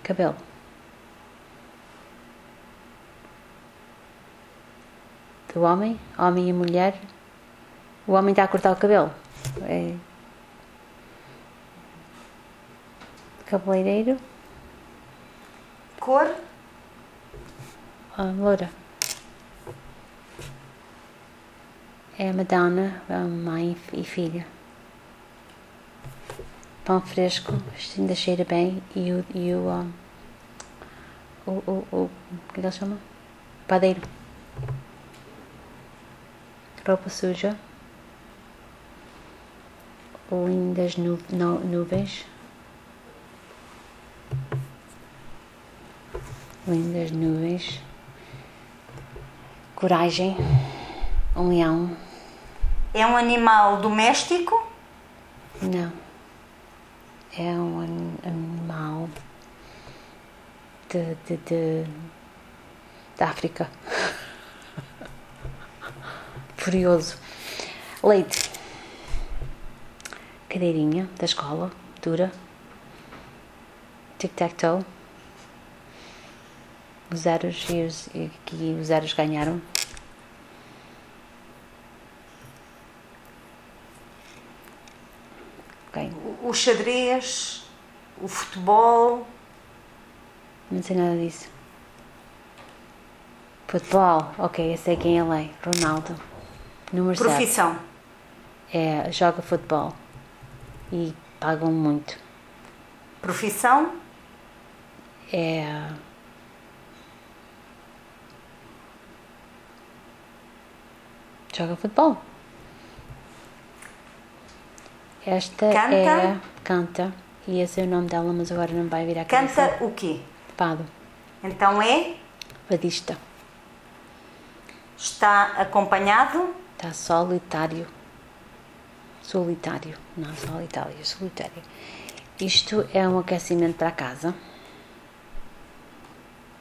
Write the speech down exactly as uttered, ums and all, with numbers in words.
Cabelo. Do homem, homem e mulher. O homem está a cortar o cabelo. É... Cabeleireiro. Cor. Ah, loura. É a Madonna, a mãe e filha. Pão fresco, ainda cheira bem. E o. E o, um, o, o, o. O que é que ele chama? Padeiro. Roupa suja. Lindas nu, nu, nuvens. Lindas nuvens. Coragem. Um leão. É um animal doméstico? Não. É um an- animal de, de, de, da África. Furioso. Leite. Cadeirinha da escola, dura. Tic-tac-toe. Os zeros e os, e aqui os zeros ganharam. Ok. O xadrez, o futebol. Não sei nada disso. Futebol. Ok, eu sei quem ele é. Ronaldo. Número sete. Profissão. É, joga futebol. E pagam muito. Profissão. É... Joga futebol. Esta Canta. é... Canta. E esse é o nome dela, mas agora não vai vir à cabeça. Canta o quê? Fado. Então é. Fadista. Está acompanhado. Está solitário. Solitário. Não, solitário. Solitário. Isto é um aquecimento para a casa.